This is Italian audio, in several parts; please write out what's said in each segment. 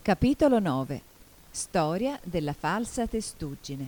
Capitolo 9. Storia della falsa testuggine.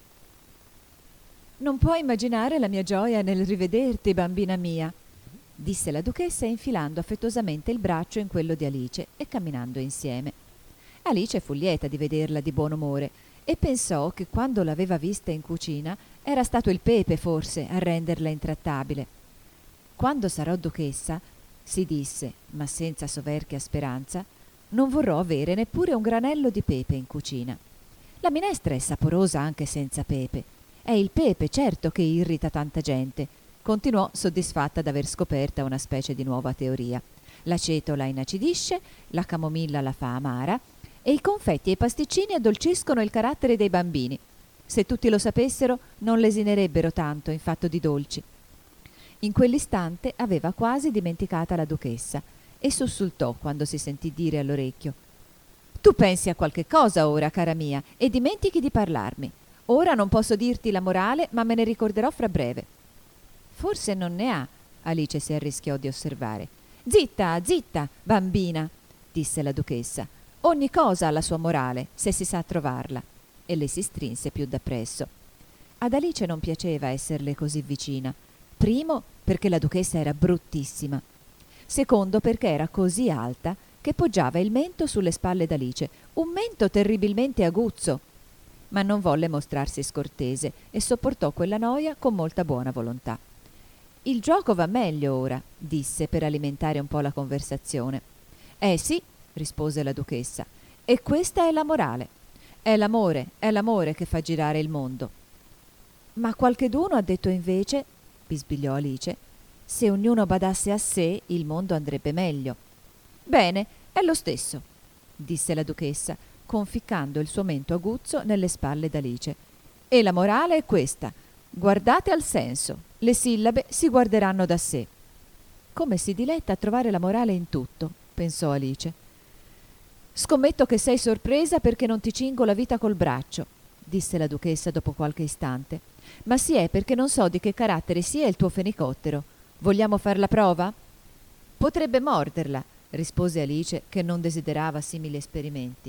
«Non puoi immaginare la mia gioia nel rivederti, bambina mia», disse la duchessa infilando affettuosamente il braccio in quello di Alice e camminando insieme. Alice fu lieta di vederla di buon umore e pensò che quando l'aveva vista in cucina era stato il pepe forse a renderla intrattabile. «Quando sarò duchessa», si disse, ma senza soverchia speranza, «non vorrò avere neppure un granello di pepe in cucina. La minestra è saporosa anche senza pepe. È il pepe, certo, che irrita tanta gente», continuò soddisfatta d'aver scoperta una specie di nuova teoria. «La cetola inacidisce, la camomilla la fa amara e i confetti e i pasticcini addolciscono il carattere dei bambini. Se tutti lo sapessero, non lesinerebbero tanto in fatto di dolci». In quell'istante aveva quasi dimenticata la duchessa e sussultò quando si sentì dire all'orecchio: «Tu pensi a qualche cosa ora, cara mia, e dimentichi di parlarmi. Ora non posso dirti la morale, ma me ne ricorderò fra breve». «Forse non ne ha», Alice si arrischiò di osservare. «Zitta, zitta, bambina», disse la duchessa. «Ogni cosa ha la sua morale, se si sa trovarla». E le si strinse più dappresso. Ad Alice non piaceva esserle così vicina. Primo, perché la duchessa era bruttissima. Secondo, perché era così alta che poggiava il mento sulle spalle d'Alice, un mento terribilmente aguzzo. Ma non volle mostrarsi scortese e sopportò quella noia con molta buona volontà. «Il gioco va meglio ora», disse per alimentare un po' la conversazione. Sì», rispose la duchessa, «e questa è la morale. È l'amore che fa girare il mondo». «Ma qualcheduno ha detto invece», bisbigliò Alice, «se ognuno badasse a sé, il mondo andrebbe meglio». «Bene, è lo stesso», disse la duchessa, conficcando il suo mento aguzzo nelle spalle d'Alice. «E la morale è questa: guardate al senso, le sillabe si guarderanno da sé». «Come si diletta a trovare la morale in tutto», pensò Alice. «Scommetto che sei sorpresa perché non ti cingo la vita col braccio», disse la duchessa dopo qualche istante. «Ma sì, è perché non so di che carattere sia il tuo fenicottero. Vogliamo far la prova?» «Potrebbe morderla», rispose Alice, che non desiderava simili esperimenti.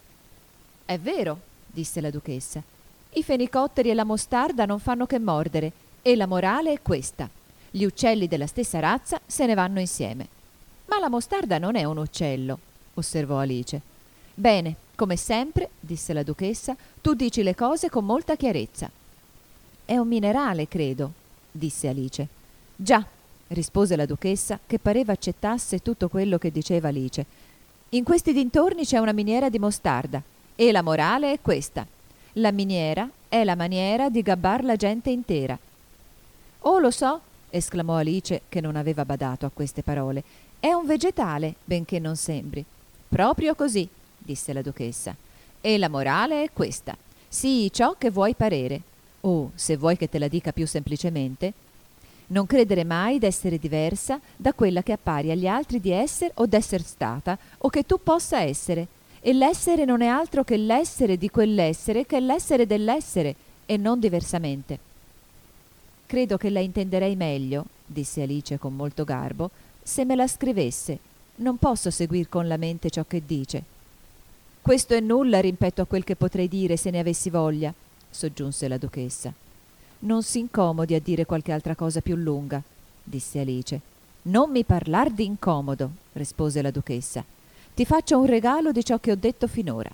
«È vero», disse la duchessa. «I fenicotteri e la mostarda non fanno che mordere, e la morale è questa: gli uccelli della stessa razza se ne vanno insieme». «Ma la mostarda non è un uccello», osservò Alice. «Bene, come sempre», disse la duchessa, «tu dici le cose con molta chiarezza». «È un minerale, credo», disse Alice. «Già», rispose la duchessa, che pareva accettasse tutto quello che diceva Alice. «In questi dintorni c'è una miniera di mostarda, e la morale è questa: la miniera è la maniera di gabbar la gente intera». «Oh, lo so», esclamò Alice, che non aveva badato a queste parole. «È un vegetale, benché non sembri». «Proprio così», disse la duchessa. «E la morale è questa: sii ciò che vuoi parere. O, se vuoi che te la dica più semplicemente, non credere mai d'essere diversa da quella che appari agli altri di essere o d'esser stata, o che tu possa essere. E l'essere non è altro che l'essere di quell'essere che è l'essere dell'essere, e non diversamente». «Credo che la intenderei meglio», disse Alice con molto garbo, «se me la scrivesse. Non posso seguir con la mente ciò che dice». «Questo è nulla rispetto a quel che potrei dire se ne avessi voglia», soggiunse la duchessa. «Non si incomodi a dire qualche altra cosa più lunga», disse Alice. «Non mi parlar di incomodo», rispose la duchessa. «Ti faccio un regalo di ciò che ho detto finora».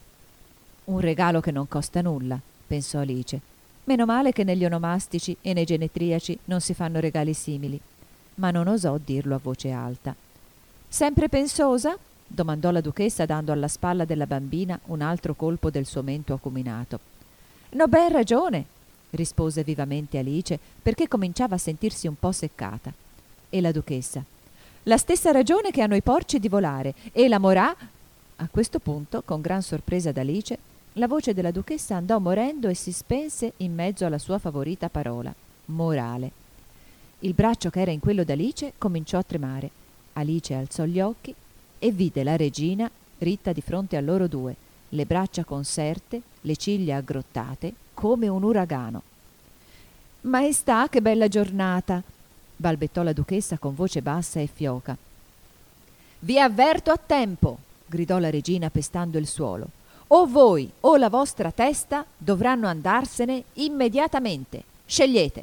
«Un regalo che non costa nulla», pensò Alice. «Meno male che negli onomastici e nei genetriaci non si fanno regali simili». Ma non osò dirlo a voce alta. «Sempre pensosa?» domandò la duchessa, dando alla spalla della bambina un altro colpo del suo mento acuminato. «No, ben ragione», rispose vivamente Alice, perché cominciava a sentirsi un po' seccata. E la duchessa: «La stessa ragione che hanno i porci di volare, e la morà». A questo punto, con gran sorpresa d'Alice, la voce della duchessa andò morendo e si spense in mezzo alla sua favorita parola: morale. Il braccio che era in quello d'Alice cominciò a tremare. Alice alzò gli occhi e vide la regina ritta di fronte a loro due, le braccia conserte, le ciglia aggrottate, come un uragano. «Maestà, che bella giornata!» balbettò la duchessa con voce bassa e fioca. «Vi avverto a tempo!» gridò la regina pestando il suolo. O voi o la vostra testa dovranno andarsene immediatamente. Scegliete.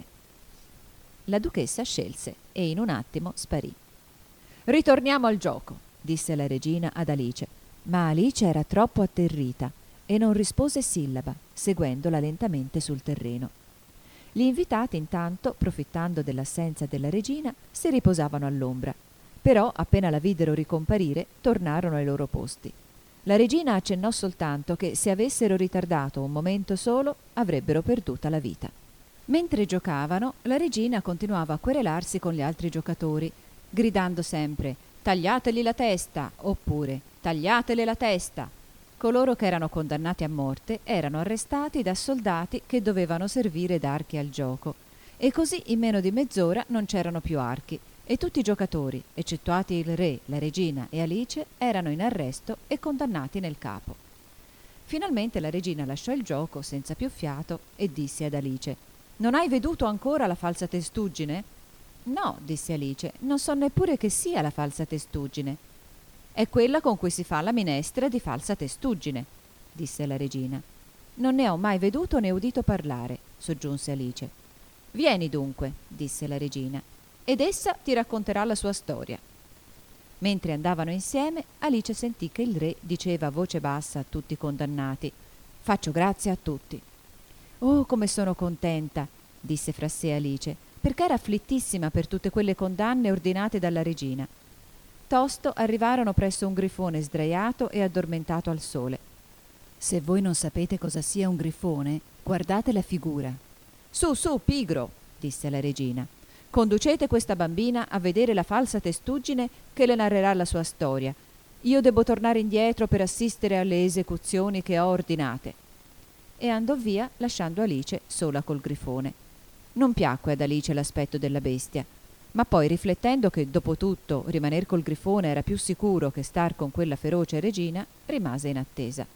La duchessa scelse e in un attimo sparì. Ritorniamo al gioco, disse la regina ad Alice, ma Alice era troppo atterrita e non rispose sillaba, seguendola lentamente sul terreno. Gli invitati intanto, profittando dell'assenza della regina, si riposavano all'ombra, però appena la videro ricomparire tornarono ai loro posti. La regina accennò soltanto che se avessero ritardato un momento solo avrebbero perduta la vita. Mentre giocavano, la regina continuava a querelarsi con gli altri giocatori, gridando sempre «Tagliategli la testa!» oppure «Tagliatele la testa!». Coloro che erano condannati a morte erano arrestati da soldati che dovevano servire d'archi al gioco, e così in meno di mezz'ora non c'erano più archi, e tutti i giocatori, eccettuati il re, la regina e Alice, erano in arresto e condannati nel capo. Finalmente la regina lasciò il gioco senza più fiato e disse ad Alice: «Non hai veduto ancora la falsa testuggine?» «No», disse Alice, «non so neppure che sia la falsa testuggine». «È quella con cui si fa la minestra di falsa testuggine», disse la regina. «Non ne ho mai veduto né udito parlare», soggiunse Alice. «Vieni dunque», disse la regina, «ed essa ti racconterà la sua storia». Mentre andavano insieme, Alice sentì che il re diceva a voce bassa a tutti i condannati: «Faccio grazia a tutti». «Oh, come sono contenta», disse fra sé Alice, perché era afflittissima per tutte quelle condanne ordinate dalla regina. Tosto arrivarono presso un grifone sdraiato e addormentato al sole. «Se voi non sapete cosa sia un grifone, guardate la figura». «Su, su, pigro», disse la regina. «Conducete questa bambina a vedere la falsa testuggine che le narrerà la sua storia. Io debbo tornare indietro per assistere alle esecuzioni che ho ordinate». E andò via lasciando Alice sola col grifone. Non piacque ad Alice l'aspetto della bestia, ma poi, riflettendo che dopo tutto rimaner col grifone era più sicuro che star con quella feroce regina, rimase in attesa.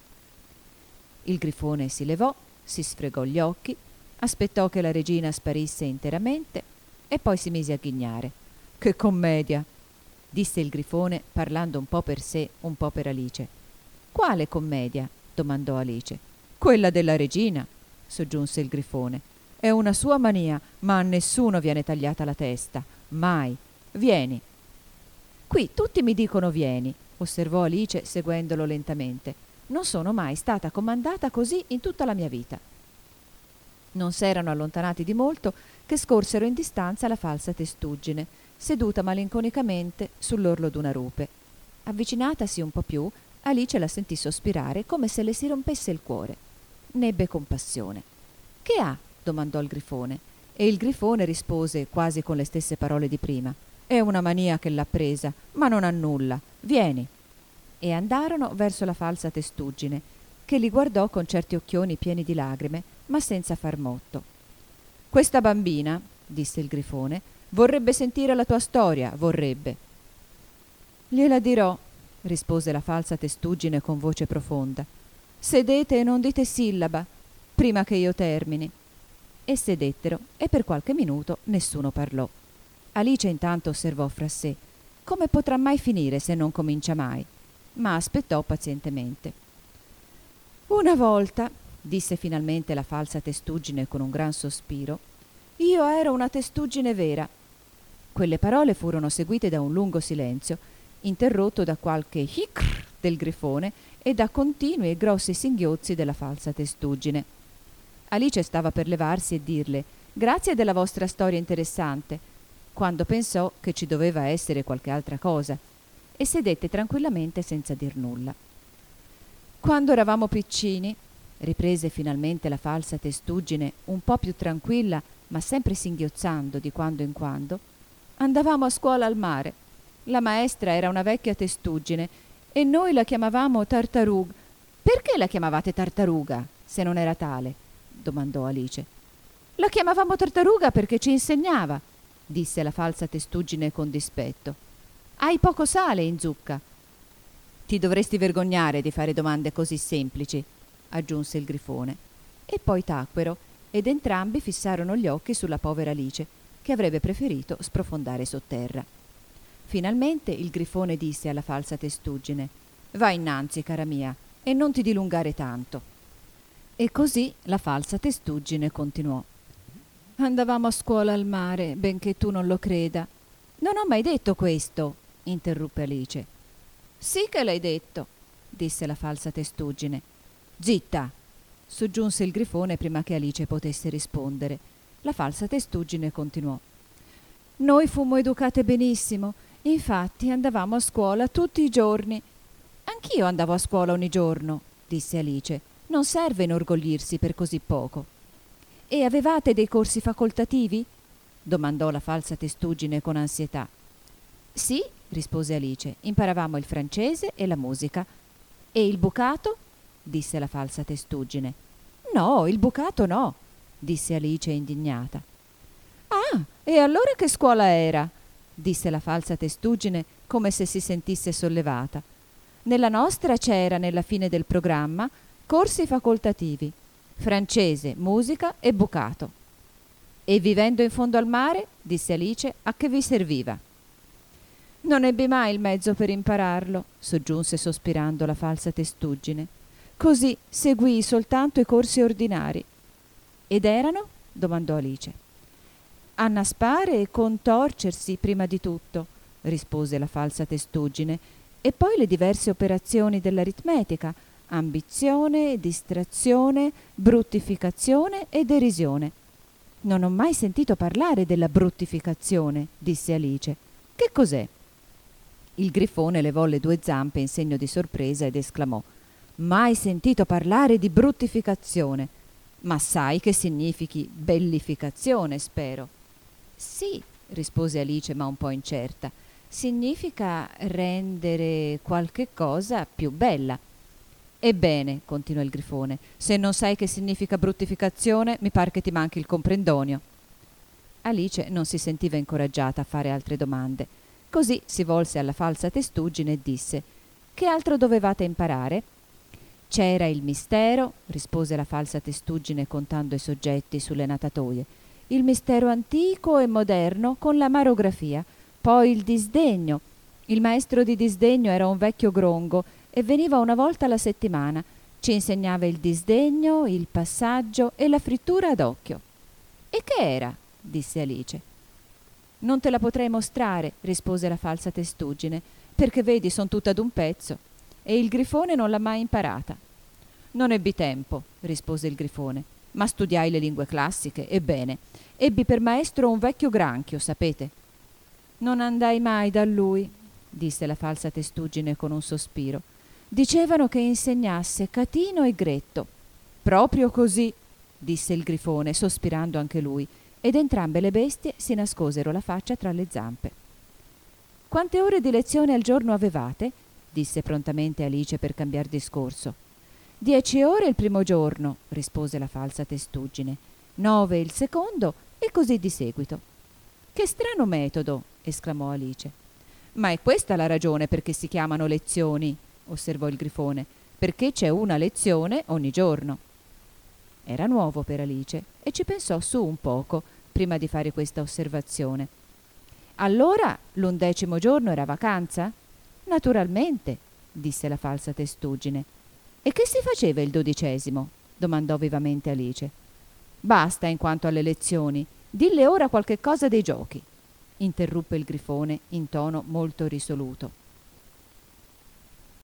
Il grifone si levò, si sfregò gli occhi, aspettò che la regina sparisse interamente e poi si mise a ghignare. «Che commedia!» disse il grifone, parlando un po' per sé, un po' per Alice. «Quale commedia?» domandò Alice. «Quella della regina», soggiunse il grifone. «È una sua mania, ma a nessuno viene tagliata la testa. Mai. Vieni». «Qui tutti mi dicono vieni», osservò Alice seguendolo lentamente. «Non sono mai stata comandata così in tutta la mia vita». Non s'erano allontanati di molto che scorsero in distanza la falsa testuggine, seduta malinconicamente sull'orlo d'una rupe. Avvicinatasi un po' più, Alice la sentì sospirare come se le si rompesse il cuore. Ne ebbe compassione. «Che ha?» domandò il grifone, e il grifone rispose quasi con le stesse parole di prima: «È una mania che l'ha presa, ma non ha nulla. Vieni». E andarono verso la falsa testuggine, che li guardò con certi occhioni pieni di lagrime, ma senza far motto. «Questa bambina», disse il grifone, «vorrebbe sentire la tua storia, vorrebbe». «Gliela dirò», rispose la falsa testuggine con voce profonda. «Sedete e non dite sillaba, prima che io termini». E sedettero, e per qualche minuto nessuno parlò. Alice intanto osservò fra sé: come potrà mai finire se non comincia mai? Ma aspettò pazientemente. «Una volta», disse finalmente la falsa testuggine con un gran sospiro, «io ero una testuggine vera». Quelle parole furono seguite da un lungo silenzio, interrotto da qualche hicr del grifone e da continui e grossi singhiozzi della falsa testuggine. Alice stava per levarsi e dirle: «Grazie della vostra storia interessante», quando pensò che ci doveva essere qualche altra cosa, e sedette tranquillamente senza dir nulla. «Quando eravamo piccini», riprese finalmente la falsa testuggine, un po' più tranquilla, ma sempre singhiozzando di quando in quando, «andavamo a scuola al mare. La maestra era una vecchia testuggine e noi la chiamavamo Tartaruga». «Perché la chiamavate Tartaruga, se non era tale?» domandò Alice. «La chiamavamo Tartaruga perché ci insegnava», disse la falsa testuggine con dispetto. «Hai poco sale in zucca». «Ti dovresti vergognare di fare domande così semplici», aggiunse il grifone. E poi tacquero ed entrambi fissarono gli occhi sulla povera Alice, che avrebbe preferito sprofondare sotterra. Finalmente il grifone disse alla falsa testuggine: Va innanzi, cara mia, e non ti dilungare tanto. E così la falsa testuggine continuò. Andavamo a scuola al mare, benché tu non lo creda. Non ho mai detto questo, interruppe Alice. Sì che l'hai detto, disse la falsa testuggine. Zitta, soggiunse il grifone prima che Alice potesse rispondere. La falsa testuggine continuò. Noi fummo educate benissimo, infatti andavamo a scuola tutti i giorni. Anch'io andavo a scuola ogni giorno, disse Alice. Non serve inorgoglirsi per così poco. E avevate dei corsi facoltativi? Domandò la falsa testuggine con ansietà. Sì, rispose Alice, imparavamo il francese e la musica. E il bucato? Disse la falsa testuggine. No, il bucato no, disse Alice indignata. Ah, e allora che scuola era? Disse la falsa testuggine come se si sentisse sollevata. Nella nostra c'era, nella fine del programma, corsi facoltativi, francese, musica e bucato. E vivendo in fondo al mare, disse Alice, a che vi serviva? Non ebbi mai il mezzo per impararlo, soggiunse sospirando la falsa testuggine. Così seguii soltanto i corsi ordinari. Ed erano? Domandò Alice. Annaspare e contorcersi prima di tutto, rispose la falsa testuggine, e poi le diverse operazioni dell'aritmetica, ambizione, distrazione, bruttificazione e derisione. Non ho mai sentito parlare della bruttificazione, disse Alice. Che cos'è? Il grifone levò le due zampe in segno di sorpresa ed esclamò: Mai sentito parlare di bruttificazione. Ma sai che significhi bellificazione, spero. Sì, rispose Alice, ma un po' incerta. Significa rendere qualche cosa più bella. Ebbene, continuò il grifone, se non sai che significa bruttificazione, mi par che ti manchi il comprendonio. Alice non si sentiva incoraggiata a fare altre domande. Così si volse alla falsa testuggine e disse: Che altro dovevate imparare? C'era il mistero, rispose la falsa testuggine contando i soggetti sulle natatoie, il mistero antico e moderno con l'amarografia, poi il disdegno. Il maestro di disdegno era un vecchio grongo e veniva una volta alla settimana. Ci insegnava il disdegno, il passaggio e la frittura ad occhio. E che era? Disse Alice. Non te la potrei mostrare, rispose la falsa testuggine, perché vedi, son tutta d'un pezzo. E il grifone non l'ha mai imparata. Non ebbi tempo, rispose il grifone, ma studiai le lingue classiche, ebbene, ebbi per maestro un vecchio granchio, sapete. Non andai mai da lui, disse la falsa testuggine con un sospiro. Dicevano che insegnasse Catino e Gretto. Proprio così, disse il grifone, sospirando anche lui, ed entrambe le bestie si nascosero la faccia tra le zampe. Quante ore di lezione al giorno avevate? Disse prontamente Alice per cambiar discorso. 10 ore il primo giorno, rispose la falsa testuggine, 9 il secondo e così di seguito. Che strano metodo, esclamò Alice. Ma è questa la ragione perché si chiamano lezioni, osservò il grifone, perché c'è una lezione ogni giorno. Era nuovo per Alice e ci pensò su un poco prima di fare questa osservazione. Allora l'11° giorno era vacanza? Naturalmente, disse la falsa testuggine. E che si faceva il 12°? Domandò vivamente Alice. Basta in quanto alle lezioni. Dille ora qualche cosa dei giochi, interruppe il grifone in tono molto risoluto.